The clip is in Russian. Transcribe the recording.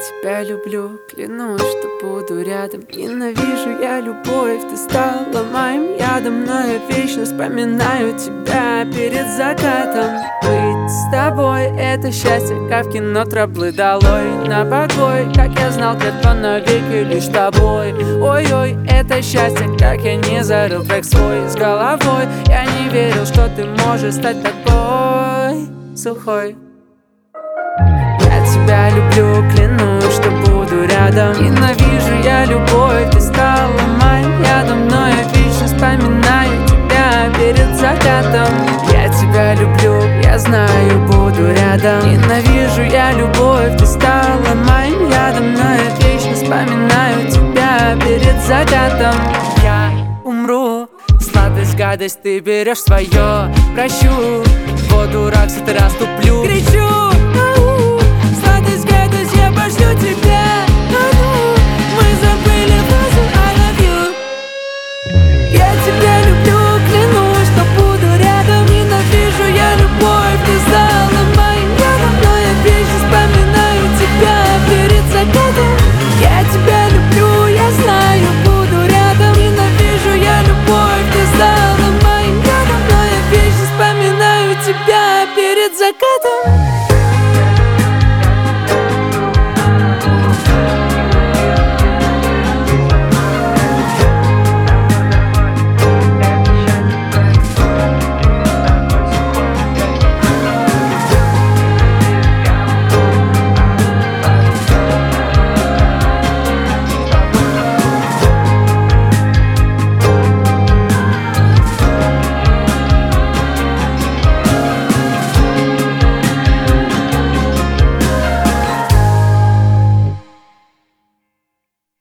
тебя люблю, клянусь, что буду рядом. Ненавижу я любовь, ты стала моим ядом. Но я вечно вспоминаю тебя перед закатом. Быть с тобой — это счастье, как в кино траблы долой. На покой, как я знал, клятва навеки лишь тобой. Ой-ой, это счастье, как я не зарыл трек свой с головой. Я не верил, что ты можешь стать такой сухой. Я тебя люблю, клянусь, что буду рядом. Ненавижу я любовь, ты стала моим ядом. Но я вечно вспоминаю тебя перед закатом. Я тебя люблю, я знаю, буду рядом. Ненавижу я любовь, ты стала моим ядом. Но я вечно вспоминаю тебя перед закатом. Я умру, сладость, гадость ты берешь свое. Прощу, в воду рак, в сотый раз туплю. Кричу!